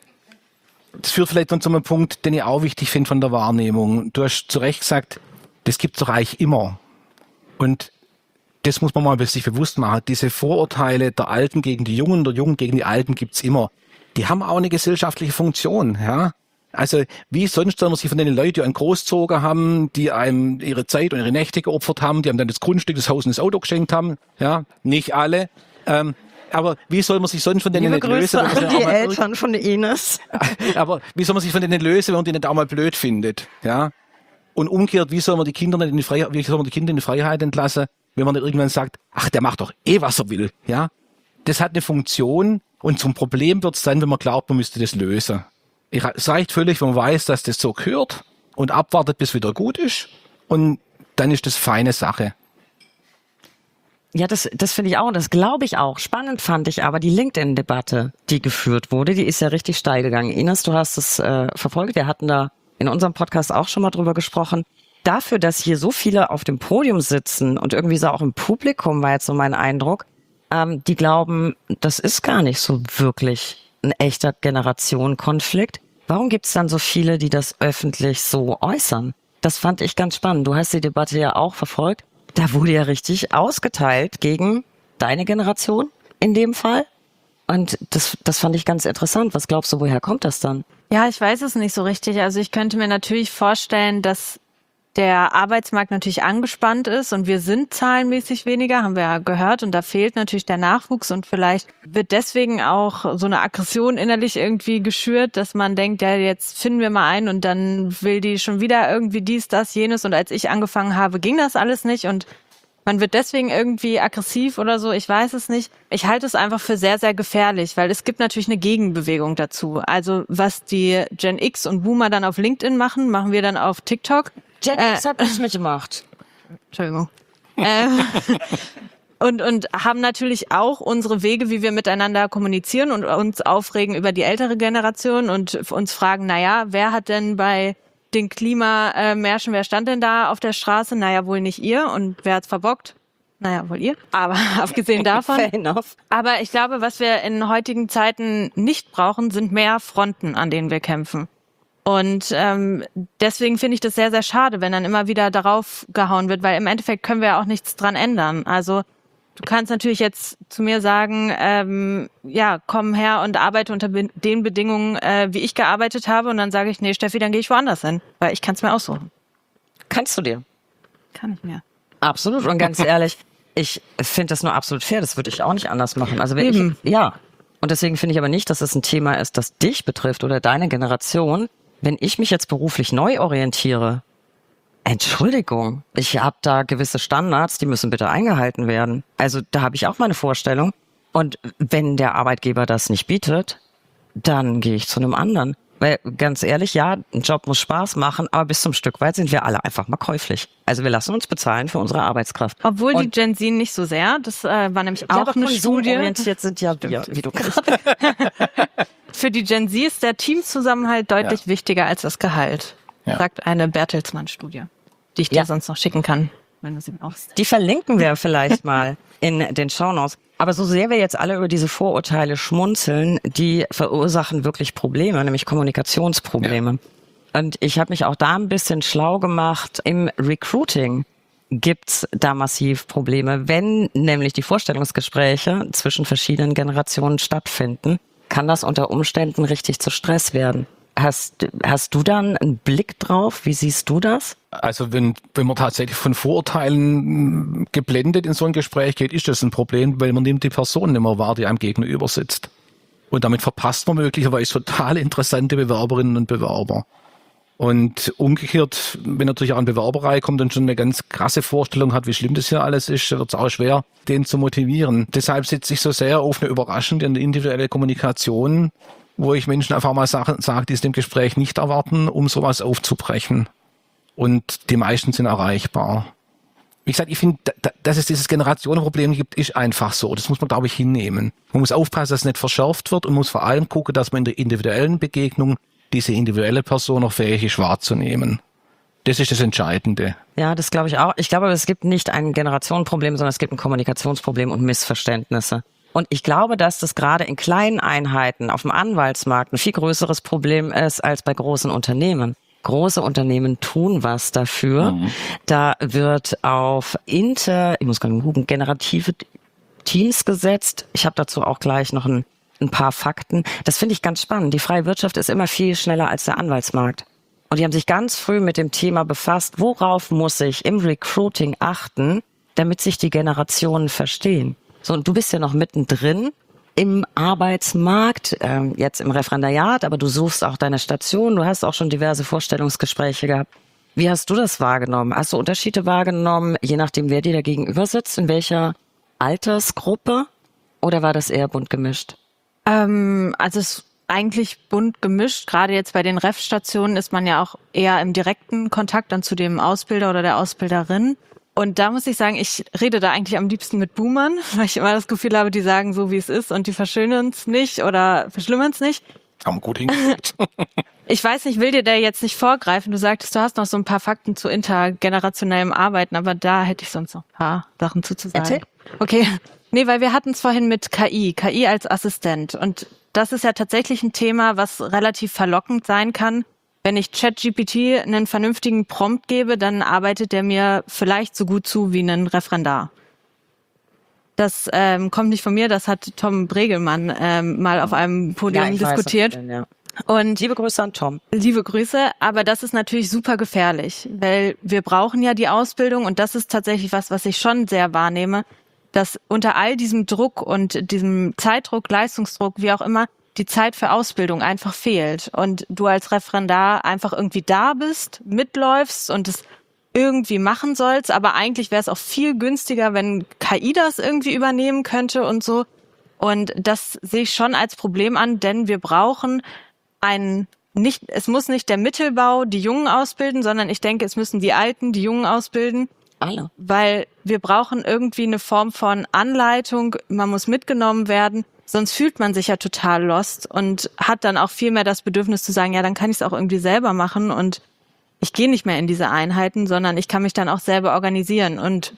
das führt vielleicht dann zu einem Punkt, den ich auch wichtig finde von der Wahrnehmung. Du hast zu Recht gesagt, das gibt's doch eigentlich immer. Und das muss man mal sich bewusst machen. Diese Vorurteile der Alten gegen die Jungen, der Jungen gegen die Alten gibt's immer. Die haben auch eine gesellschaftliche Funktion, ja. Also wie sonst soll man sich von den Leuten, die einen großzogen haben, die einem ihre Zeit und ihre Nächte geopfert haben, die einem dann das Grundstück, das Haus und das Auto geschenkt haben, ja, nicht alle. Ähm, aber wie soll man sich sonst von denen Liebe nicht Grüße lösen? an die Eltern von der Ines. Aber wie soll man sich von denen lösen, wenn man die nicht auch mal blöd findet, ja? Und umgekehrt, wie soll man die Kinder nicht in die Freiheit, wie soll man die Kinder in die Freiheit entlassen, wenn man nicht irgendwann sagt, ach, der macht doch eh, was er will, ja? Das hat eine Funktion. Und zum Problem wird es dann, wenn man glaubt, man müsste das lösen. Es reicht völlig, wenn man weiß, dass das so gehört und abwartet, bis wieder gut ist. Und dann ist das feine Sache. Ja, das, das finde ich auch und das glaube ich auch. Spannend fand ich aber die LinkedIn-Debatte, die geführt wurde. Die ist ja richtig steil gegangen. Ines, du hast es äh, verfolgt. Wir hatten da in unserem Podcast auch schon mal drüber gesprochen. Dafür, dass hier so viele auf dem Podium sitzen und irgendwie so auch im Publikum, war jetzt so mein Eindruck, ähm, die glauben, das ist gar nicht so wirklich ein echter Generationenkonflikt. Warum gibt es dann so viele, die das öffentlich so äußern? Das fand ich ganz spannend. Du hast die Debatte ja auch verfolgt. Da wurde ja richtig ausgeteilt gegen deine Generation in dem Fall. Und das, das fand ich ganz interessant. Was glaubst du, woher kommt das dann? Ja, ich weiß es nicht so richtig. Also ich könnte mir natürlich vorstellen, dass der Arbeitsmarkt natürlich angespannt ist und wir sind zahlenmäßig weniger, haben wir ja gehört, und da fehlt natürlich der Nachwuchs und vielleicht wird deswegen auch so eine Aggression innerlich irgendwie geschürt, dass man denkt, ja, jetzt finden wir mal einen und dann will die schon wieder irgendwie dies, das, jenes, und als ich angefangen habe, ging das alles nicht und man wird deswegen irgendwie aggressiv oder so, ich weiß es nicht. Ich halte es einfach für sehr, sehr gefährlich, weil es gibt natürlich eine Gegenbewegung dazu. Also was die Gen X und Boomer dann auf LinkedIn machen, machen wir dann auf TikTok. Gen X äh, hat nicht mitgemacht. Entschuldigung. äh, und, und haben natürlich auch unsere Wege, wie wir miteinander kommunizieren und uns aufregen über die ältere Generation und uns fragen, naja, wer hat denn bei den Klimamärschen, wer stand denn da auf der Straße? Naja, wohl nicht ihr. Und wer hat's verbockt? Naja, wohl ihr. Aber abgesehen davon. Fair enough. Aber ich glaube, was wir in heutigen Zeiten nicht brauchen, sind mehr Fronten, an denen wir kämpfen. Und ähm, deswegen finde ich das sehr, sehr schade, wenn dann immer wieder darauf gehauen wird, weil im Endeffekt können wir ja auch nichts dran ändern. Also du kannst natürlich jetzt zu mir sagen, ähm, ja, komm her und arbeite unter be- den Bedingungen, äh, wie ich gearbeitet habe. Und dann sage ich, nee, Steffi, dann gehe ich woanders hin, weil ich kann es mir aussuchen. Kannst du dir? Kann ich mir. Absolut. Und ganz ehrlich, ich finde das nur absolut fair. Das würde ich auch nicht anders machen. Also wenn Eben. ich, ja. Und deswegen finde ich aber nicht, dass es ein Thema ist, das dich betrifft oder deine Generation. Wenn ich mich jetzt beruflich neu orientiere, Entschuldigung, ich habe da gewisse Standards, die müssen bitte eingehalten werden. Also da habe ich auch meine Vorstellung. Und wenn der Arbeitgeber das nicht bietet, dann gehe ich zu einem anderen. Weil ganz ehrlich, ja, ein Job muss Spaß machen, aber bis zum Stück weit sind wir alle einfach mal käuflich. Also wir lassen uns bezahlen für unsere Arbeitskraft. Obwohl Und die Gen Z nicht so sehr. Das äh, war nämlich ja, auch eine Studie. Orientiert sind ja wir, wie du gerade. Für die Gen Z ist der Teamzusammenhalt deutlich Ja. wichtiger als das Gehalt, Ja. sagt eine Bertelsmann-Studie, die ich dir Ja. sonst noch schicken kann, wenn du sie brauchst. Die verlinken wir vielleicht mal in den Shownotes. Aber so sehr wir jetzt alle über diese Vorurteile schmunzeln, die verursachen wirklich Probleme, nämlich Kommunikationsprobleme. Ja. Und ich habe mich auch da ein bisschen schlau gemacht. Im Recruiting gibt's da massiv Probleme. Wenn nämlich die Vorstellungsgespräche zwischen verschiedenen Generationen stattfinden, kann das unter Umständen richtig zu Stress werden. Hast, hast du dann einen Blick drauf? Wie siehst du das? Also wenn, wenn man tatsächlich von Vorurteilen geblendet in so ein Gespräch geht, ist das ein Problem, weil man nimmt die Person nicht mehr wahr, die einem gegenüber sitzt. Und damit verpasst man möglicherweise total interessante Bewerberinnen und Bewerber. Und umgekehrt, wenn natürlich auch ein Bewerber reinkommt und schon eine ganz krasse Vorstellung hat, wie schlimm das hier alles ist, wird es auch schwer, den zu motivieren. Deshalb sitze ich so sehr auf eine überraschende und individuelle Kommunikation, wo ich Menschen einfach mal Sachen sage, die es dem Gespräch nicht erwarten, um sowas aufzubrechen. Und die meisten sind erreichbar. Wie gesagt, ich finde, dass es dieses Generationenproblem gibt, ist einfach so. Das muss man, glaube ich, hinnehmen. Man muss aufpassen, dass es nicht verschärft wird und muss vor allem gucken, dass man in der individuellen Begegnung diese individuelle Person noch fähig ist, wahrzunehmen. Das ist das Entscheidende. Ja, das glaube ich auch. Ich glaube, es gibt nicht ein Generationenproblem, sondern es gibt ein Kommunikationsproblem und Missverständnisse. Und ich glaube, dass das gerade in kleinen Einheiten auf dem Anwaltsmarkt ein viel größeres Problem ist als bei großen Unternehmen. Große Unternehmen tun was dafür. Mhm. Da wird auf inter, ich muss gerade gucken, generative Teams gesetzt. Ich habe dazu auch gleich noch ein, ein paar Fakten. Das finde ich ganz spannend. Die freie Wirtschaft ist immer viel schneller als der Anwaltsmarkt. Und die haben sich ganz früh mit dem Thema befasst, worauf muss ich im Recruiting achten, damit sich die Generationen verstehen. So, und du bist ja noch mittendrin im Arbeitsmarkt, ähm, jetzt im Referendariat, aber du suchst auch deine Station, du hast auch schon diverse Vorstellungsgespräche gehabt. Wie hast du das wahrgenommen? Hast du Unterschiede wahrgenommen, je nachdem, wer dir da gegenüber sitzt, in welcher Altersgruppe? Oder war das eher bunt gemischt? Ähm, also es ist eigentlich bunt gemischt. Gerade jetzt bei den Ref-Stationen ist man ja auch eher im direkten Kontakt dann zu dem Ausbilder oder der Ausbilderin. Und da muss ich sagen, ich rede da eigentlich am liebsten mit Boomern, weil ich immer das Gefühl habe, die sagen so, wie es ist und die verschönern es nicht oder verschlimmern es nicht. Haben wir gut hingekriegt. Ich weiß nicht, will dir da jetzt nicht vorgreifen. Du sagtest, du hast noch so ein paar Fakten zu intergenerationellem Arbeiten, aber da hätte ich sonst noch ein paar Sachen zuzusagen. Erzähl. Okay. Nee, weil wir hatten es vorhin mit K I, K I als Assistent. Und das ist ja tatsächlich ein Thema, was relativ verlockend sein kann. Wenn ich ChatGPT einen vernünftigen Prompt gebe, dann arbeitet der mir vielleicht so gut zu wie ein Referendar. Das ähm, kommt nicht von mir, das hat Tom Bregelmann ähm, mal auf einem Podium Ja, ich diskutiert. weiß, was du denn, ja. Und Liebe Grüße an Tom. liebe Grüße, aber das ist natürlich super gefährlich, weil wir brauchen ja die Ausbildung und das ist tatsächlich was, was ich schon sehr wahrnehme, dass unter all diesem Druck und diesem Zeitdruck, Leistungsdruck, wie auch immer, die Zeit für Ausbildung einfach fehlt und du als Referendar einfach irgendwie da bist, mitläufst und es irgendwie machen sollst, aber eigentlich wäre es auch viel günstiger, wenn K I das irgendwie übernehmen könnte und so. Und das sehe ich schon als Problem an, denn wir brauchen ein nicht, es muss nicht der Mittelbau die Jungen ausbilden, sondern ich denke, es müssen die Alten die Jungen ausbilden. Alle. Weil wir brauchen irgendwie eine Form von Anleitung, man muss mitgenommen werden, sonst fühlt man sich ja total lost und hat dann auch viel mehr das Bedürfnis zu sagen, ja, dann kann ich es auch irgendwie selber machen und ich gehe nicht mehr in diese Einheiten, sondern ich kann mich dann auch selber organisieren. Und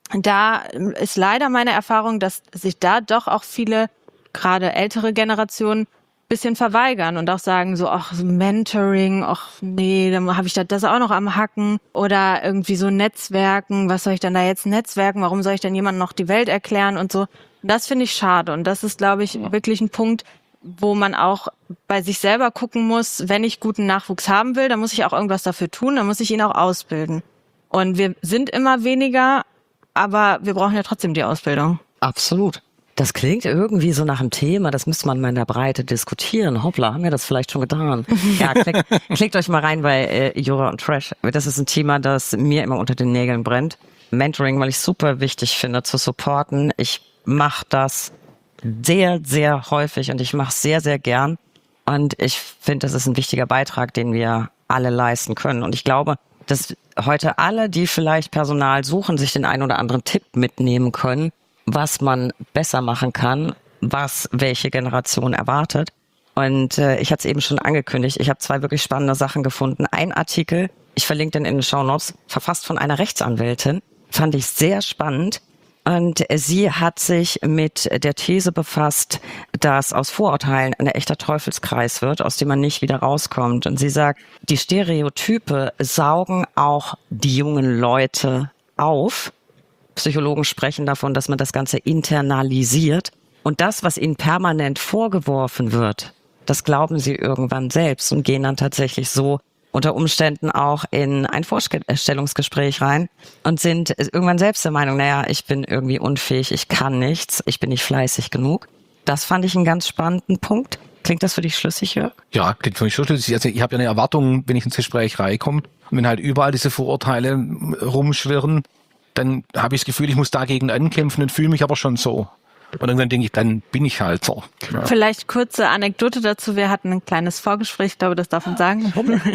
da ist leider meine Erfahrung, dass sich da doch auch viele, gerade ältere Generationen, bisschen verweigern und auch sagen so, ach, so Mentoring, ach nee, dann habe ich das, das auch noch am Hacken oder irgendwie so Netzwerken, was soll ich denn da jetzt netzwerken, warum soll ich denn jemandem noch die Welt erklären und so. Und das finde ich schade und das ist, glaube ich, ja. wirklich ein Punkt, wo man auch bei sich selber gucken muss, wenn ich guten Nachwuchs haben will, dann muss ich auch irgendwas dafür tun, dann muss ich ihn auch ausbilden. Und wir sind immer weniger, aber wir brauchen ja trotzdem die Ausbildung. Absolut. Das klingt irgendwie so nach einem Thema, das müsste man mal in der Breite diskutieren. Hoppla, haben wir das vielleicht schon getan? Ja, klickt, klickt euch mal rein bei äh, Jura und Trash. Das ist ein Thema, das mir immer unter den Nägeln brennt. Mentoring, weil ich super wichtig finde, zu supporten. Ich mache das sehr, sehr häufig und ich mache es sehr, sehr gern. Und ich finde, das ist ein wichtiger Beitrag, den wir alle leisten können. Und ich glaube, dass heute alle, die vielleicht Personal suchen, sich den einen oder anderen Tipp mitnehmen können, was man besser machen kann, was welche Generation erwartet. Und äh, ich hatte es eben schon angekündigt, ich habe zwei wirklich spannende Sachen gefunden. Ein Artikel, ich verlinke den in den Shownotes, verfasst von einer Rechtsanwältin, fand ich sehr spannend. Und sie hat sich mit der These befasst, dass aus Vorurteilen ein echter Teufelskreis wird, aus dem man nicht wieder rauskommt. Und sie sagt, die Stereotype saugen auch die jungen Leute auf. Psychologen sprechen davon, dass man das Ganze internalisiert. Und das, was ihnen permanent vorgeworfen wird, das glauben sie irgendwann selbst und gehen dann tatsächlich so unter Umständen auch in ein Vorstellungsgespräch rein und sind irgendwann selbst der Meinung, naja, ich bin irgendwie unfähig, ich kann nichts, ich bin nicht fleißig genug. Das fand ich einen ganz spannenden Punkt. Klingt das für dich schlüssig, Jörg? Ja, klingt für mich schon schlüssig. Also ich habe ja eine Erwartung, wenn ich ins Gespräch reinkomme, wenn halt überall diese Vorurteile rumschwirren, dann habe ich das Gefühl, ich muss dagegen ankämpfen und fühle mich aber schon so. Und dann denke ich, dann bin ich halt so. Ja. Vielleicht kurze Anekdote dazu. Wir hatten ein kleines Vorgespräch, ich glaube, das darf man sagen.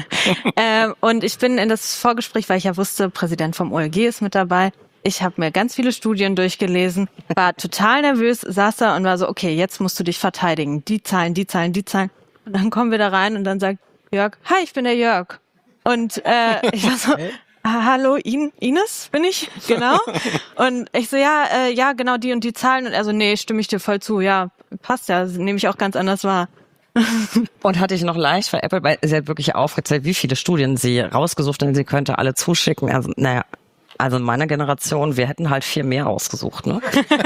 ähm, und ich bin in das Vorgespräch, weil ich ja wusste, Präsident vom O L G ist mit dabei. Ich habe mir ganz viele Studien durchgelesen, war total nervös, saß da und war so, okay, jetzt musst du dich verteidigen. Die Zahlen, die Zahlen, die Zahlen. Und dann kommen wir da rein und dann sagt Jörg, hi, ich bin der Jörg. Und äh, ich war so... Ah, hallo, In, Ines bin ich, genau. Und ich so, ja, äh, ja, genau die und die Zahlen. Und er so, nee, stimme ich dir voll zu. Ja, passt ja, nehme ich auch ganz anders wahr. Und hatte ich noch leicht für Apple, weil sie hat wirklich aufgezählt, wie viele Studien sie rausgesucht hat, und sie könnte alle zuschicken. Also, naja, also in meiner Generation, wir hätten halt viel mehr ausgesucht, ne?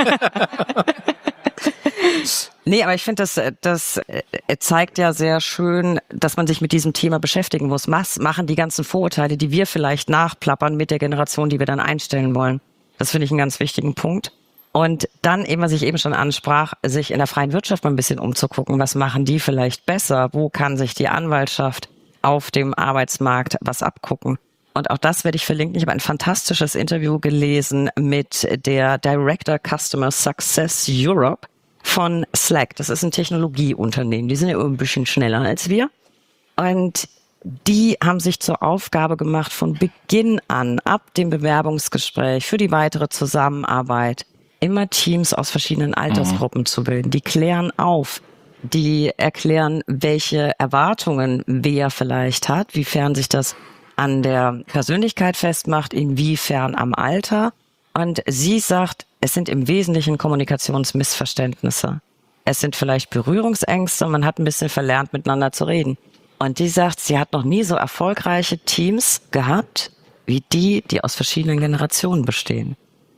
Nee, aber ich finde, das, das zeigt ja sehr schön, dass man sich mit diesem Thema beschäftigen muss. Was machen die ganzen Vorurteile, die wir vielleicht nachplappern mit der Generation, die wir dann einstellen wollen? Das finde ich einen ganz wichtigen Punkt. Und dann eben, was ich eben schon ansprach, sich in der freien Wirtschaft mal ein bisschen umzugucken. Was machen die vielleicht besser? Wo kann sich die Anwaltschaft auf dem Arbeitsmarkt was abgucken? Und auch das werde ich verlinken. Ich habe ein fantastisches Interview gelesen mit der Director Customer Success Europe von Slack. Das ist ein Technologieunternehmen. Die sind ja ein bisschen schneller als wir. Und die haben sich zur Aufgabe gemacht, von Beginn an, ab dem Bewerbungsgespräch für die weitere Zusammenarbeit, immer Teams aus verschiedenen Altersgruppen mhm. zu bilden. Die klären auf. Die erklären, welche Erwartungen wer vielleicht hat, wiefern sich das an der Persönlichkeit festmacht, inwiefern am Alter. Und sie sagt, es sind im Wesentlichen Kommunikationsmissverständnisse. Es sind vielleicht Berührungsängste, man hat ein bisschen verlernt, miteinander zu reden. Und die sagt, sie hat noch nie so erfolgreiche Teams gehabt, wie die, die aus verschiedenen Generationen bestehen.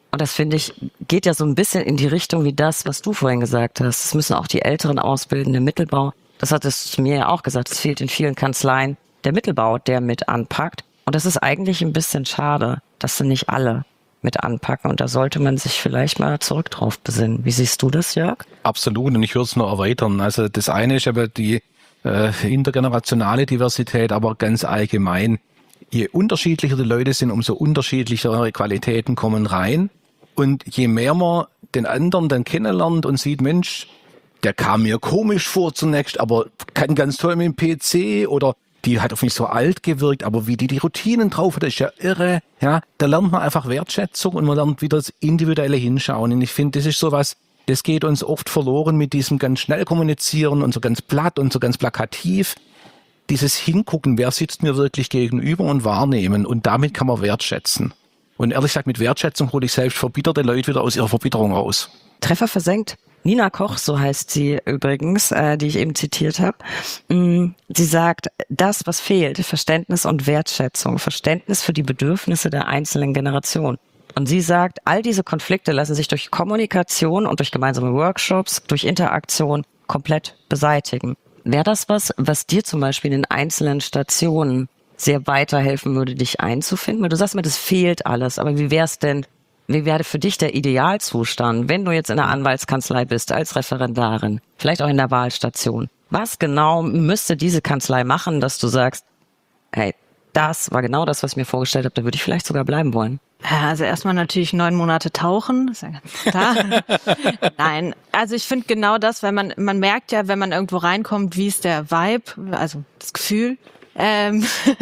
Und das, finde ich, geht ja so ein bisschen in die Richtung wie das, was du vorhin gesagt hast. Es müssen auch die Älteren ausbilden, der Mittelbau. Das hattest du mir ja auch gesagt. Es fehlt in vielen Kanzleien der Mittelbau, der mit anpackt. Und das ist eigentlich ein bisschen schade, dass sie nicht alle mit anpacken. Und da sollte man sich vielleicht mal zurück drauf besinnen. Wie siehst du das, Jörg? Absolut. Und ich würde es noch erweitern. Also das eine ist aber die äh, intergenerationale Diversität, aber ganz allgemein. Je unterschiedlicher die Leute sind, umso unterschiedlichere Qualitäten kommen rein. Und je mehr man den anderen dann kennenlernt und sieht, Mensch, der kam mir komisch vor zunächst, aber kann ganz toll mit dem P C, oder die hat auf mich so alt gewirkt, aber wie die die Routinen drauf hat, das ist ja irre. Ja, da lernt man einfach Wertschätzung und man lernt wieder das individuelle Hinschauen. Und ich finde, das ist sowas, das geht uns oft verloren mit diesem ganz schnell kommunizieren und so ganz platt und so ganz plakativ. Dieses Hingucken, wer sitzt mir wirklich gegenüber, und wahrnehmen, und damit kann man wertschätzen. Und ehrlich gesagt, mit Wertschätzung hole ich selbst verbitterte Leute wieder aus ihrer Verbitterung raus. Treffer versenkt. Nina Koch, so heißt sie übrigens, äh, die ich eben zitiert habe. Mm, sie sagt, das, was fehlt, Verständnis und Wertschätzung, Verständnis für die Bedürfnisse der einzelnen Generation. Und sie sagt, all diese Konflikte lassen sich durch Kommunikation und durch gemeinsame Workshops, durch Interaktion komplett beseitigen. Wäre das was, was dir zum Beispiel in den einzelnen Stationen sehr weiterhelfen würde, dich einzufinden? Weil du sagst mir, das fehlt alles, aber wie wär's denn, wie wäre für dich der Idealzustand, wenn du jetzt in der Anwaltskanzlei bist, als Referendarin, vielleicht auch in der Wahlstation? Was genau müsste diese Kanzlei machen, dass du sagst, hey, das war genau das, was ich mir vorgestellt habe, da würde ich vielleicht sogar bleiben wollen? Ja, also erstmal natürlich neun Monate tauchen, ist ja ganz klar. Nein, also ich finde genau das, weil man man merkt ja, wenn man irgendwo reinkommt, wie ist der Vibe, also das Gefühl. Ähm,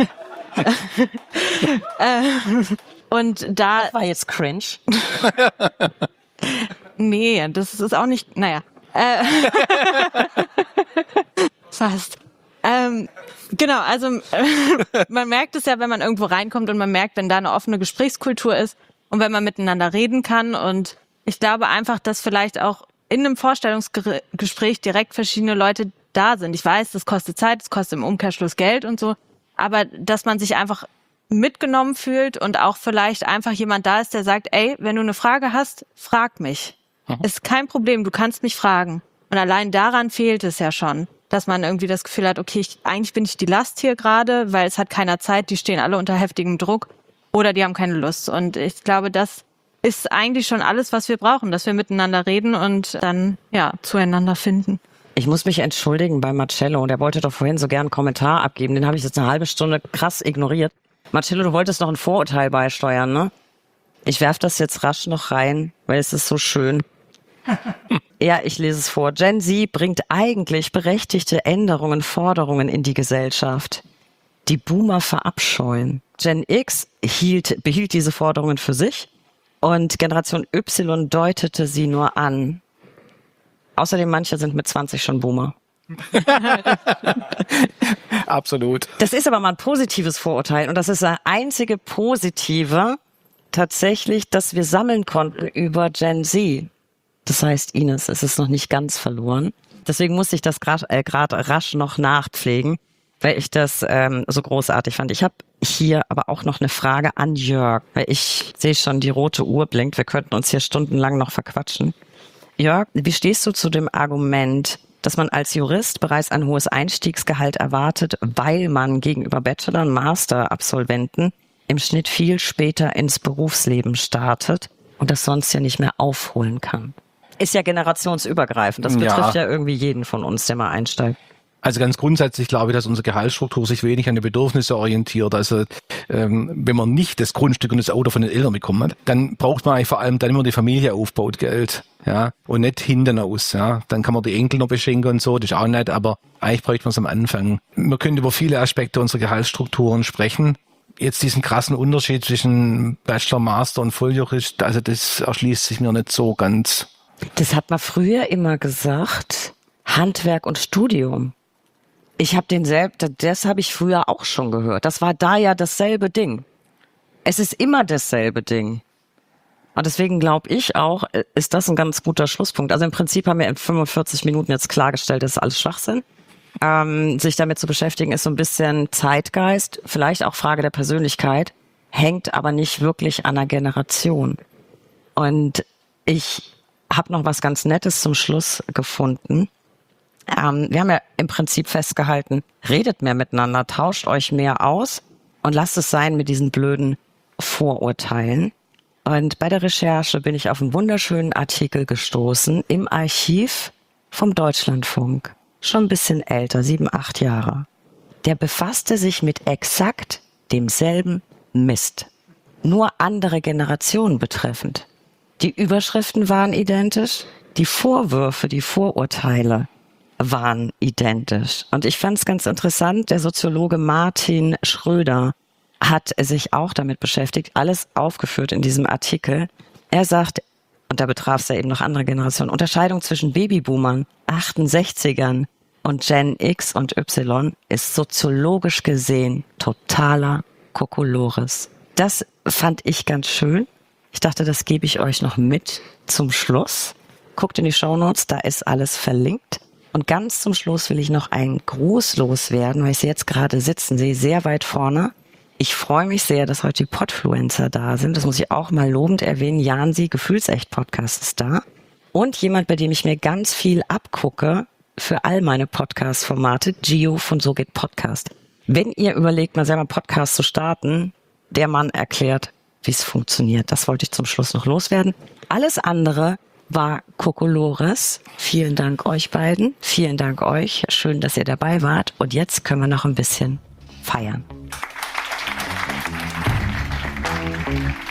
ähm, und da Das war jetzt cringe. Nee, das ist auch nicht, naja. Äh, fast. Ähm, genau, also äh, man merkt es ja, wenn man irgendwo reinkommt, und man merkt, wenn da eine offene Gesprächskultur ist und wenn man miteinander reden kann. Und ich glaube einfach, dass vielleicht auch in einem Vorstellungsgespräch direkt verschiedene Leute da sind. Ich weiß, das kostet Zeit, das kostet im Umkehrschluss Geld und so, aber dass man sich einfach mitgenommen fühlt und auch vielleicht einfach jemand da ist, der sagt, ey, wenn du eine Frage hast, frag mich. Mhm. Ist kein Problem, du kannst mich fragen. Und allein daran fehlt es ja schon, dass man irgendwie das Gefühl hat, okay, ich, eigentlich bin ich die Last hier gerade, weil es hat keiner Zeit, die stehen alle unter heftigem Druck oder die haben keine Lust. Und ich glaube, das ist eigentlich schon alles, was wir brauchen, dass wir miteinander reden und dann ja zueinander finden. Ich muss mich entschuldigen bei Marcello, der wollte doch vorhin so gern einen Kommentar abgeben, den habe ich jetzt eine halbe Stunde krass ignoriert. Marcello, du wolltest noch ein Vorurteil beisteuern, ne? Ich werf das jetzt rasch noch rein, weil es ist so schön. Ja, ich lese es vor. Gen Z bringt eigentlich berechtigte Änderungen, Forderungen in die Gesellschaft. Die Boomer verabscheuen. Gen X hielt, behielt diese Forderungen für sich und Generation Y deutete sie nur an. Außerdem manche sind mit zwanzig schon Boomer. Absolut. Das ist aber mal ein positives Vorurteil und das ist das einzige Positive tatsächlich, das wir sammeln konnten über Gen Z. Das heißt, Ines, es ist noch nicht ganz verloren. Deswegen musste ich das gerade äh, rasch noch nachpflegen, weil ich das ähm, so großartig fand. Ich habe hier aber auch noch eine Frage an Jörg, weil ich sehe schon, die rote Uhr blinkt. Wir könnten uns hier stundenlang noch verquatschen. Jörg, wie stehst du zu dem Argument, dass man als Jurist bereits ein hohes Einstiegsgehalt erwartet, weil man gegenüber Bachelor- und Master-Absolventen im Schnitt viel später ins Berufsleben startet und das sonst ja nicht mehr aufholen kann? Ist ja generationsübergreifend. Das betrifft ja, ja irgendwie jeden von uns, der mal einsteigt. Also ganz grundsätzlich glaube ich, dass unsere Gehaltsstruktur sich wenig an die Bedürfnisse orientiert. Also ähm, wenn man nicht das Grundstück und das Auto von den Eltern bekommen hat, dann braucht man eigentlich vor allem dann immer die Familie aufbaut Geld, ja, und nicht hinten aus. Ja, dann kann man die Enkel noch beschenken und so, das ist auch nett, aber eigentlich bräuchte man es am Anfang. Wir können über viele Aspekte unserer Gehaltsstrukturen sprechen. Jetzt diesen krassen Unterschied zwischen Bachelor, Master und Volljurist, also das erschließt sich mir nicht so ganz. Das hat man früher immer gesagt, Handwerk und Studium. Ich habe den selbst, das habe ich früher auch schon gehört. Das war da ja dasselbe Ding. Es ist immer dasselbe Ding. Und deswegen glaube ich auch, ist das ein ganz guter Schlusspunkt. Also im Prinzip haben wir in fünfundvierzig Minuten jetzt klargestellt, das ist alles Schwachsinn. Ähm, sich damit zu beschäftigen, ist so ein bisschen Zeitgeist, vielleicht auch Frage der Persönlichkeit, hängt aber nicht wirklich an einer Generation. Und ich habe noch was ganz Nettes zum Schluss gefunden. Ähm, wir haben ja im Prinzip festgehalten, redet mehr miteinander, tauscht euch mehr aus und lasst es sein mit diesen blöden Vorurteilen. Und bei der Recherche bin ich auf einen wunderschönen Artikel gestoßen im Archiv vom Deutschlandfunk. Schon ein bisschen älter, sieben, acht Jahre. Der befasste sich mit exakt demselben Mist. Nur andere Generationen betreffend. Die Überschriften waren identisch, die Vorwürfe, die Vorurteile waren identisch. Und ich fand es ganz interessant, der Soziologe Martin Schröder hat sich auch damit beschäftigt, alles aufgeführt in diesem Artikel. Er sagt, und da betraf es ja eben noch andere Generationen, Unterscheidung zwischen Babyboomern, achtundsechzigern und Gen X und Y ist soziologisch gesehen totaler Kokolores. Das fand ich ganz schön. Ich dachte, das gebe ich euch noch mit zum Schluss. Guckt in die Shownotes, da ist alles verlinkt. Und ganz zum Schluss will ich noch einen Gruß loswerden, weil ich sie jetzt gerade sitzen sehe, sehr weit vorne. Ich freue mich sehr, dass heute die Podfluencer da sind. Das muss ich auch mal lobend erwähnen. Jansi, Gefühlsecht-Podcast ist da. Und jemand, bei dem ich mir ganz viel abgucke für all meine Podcast-Formate, Gio von So geht Podcast. Wenn ihr überlegt, mal selber einen Podcast zu starten, der Mann erklärt, wie es funktioniert. Das wollte ich zum Schluss noch loswerden. Alles andere war Kokolores. Vielen Dank euch beiden. Vielen Dank euch. Schön, dass ihr dabei wart. Und jetzt können wir noch ein bisschen feiern. Thank you.